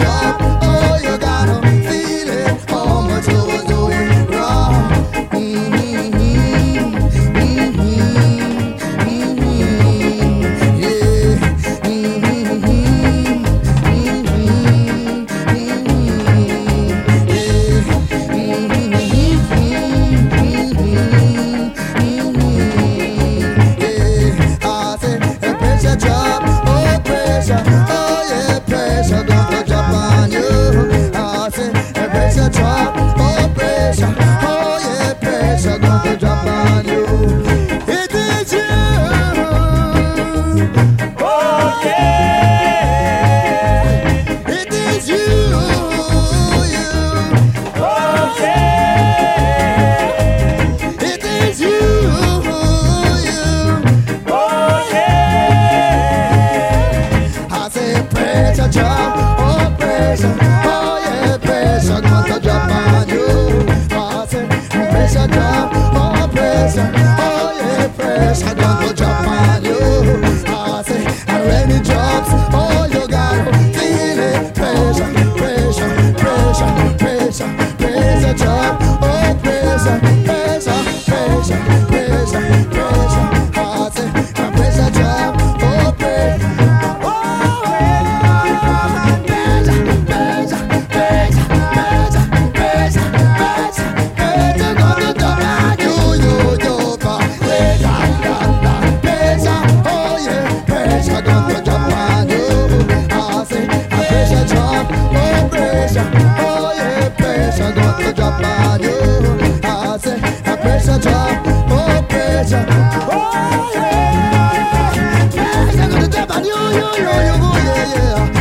drop, oh, you gotta feel it. How much you was doing wrong. Drop on you. It is you. Oh yeah. It is you. Oh yeah. It is you. Oh yeah. I say pressure drop. Oh pressure. Oh yeah, pressure gonna drop on you. I say pressure drop. Oh yeah, pressure gonna drop on you. I say, and when it drops, oh you gotta feel it. Pressure, pressure, pressure, pressure, pressure drop. Oh pressure, pressure, pressure, pressure, pressure. I say, and pressure drop. Oh pressure, oh yeah, pressure, pressure, pressure, pressure, pressure, pressure, pressure gonna drop on you. Pressure gonna drop on you. I say, pressure drop, oh pressure, oh yeah, pressure gonna drop on you. I say, pressure drop, oh pressure, oh yeah, pressure gonna drop on you, yeah.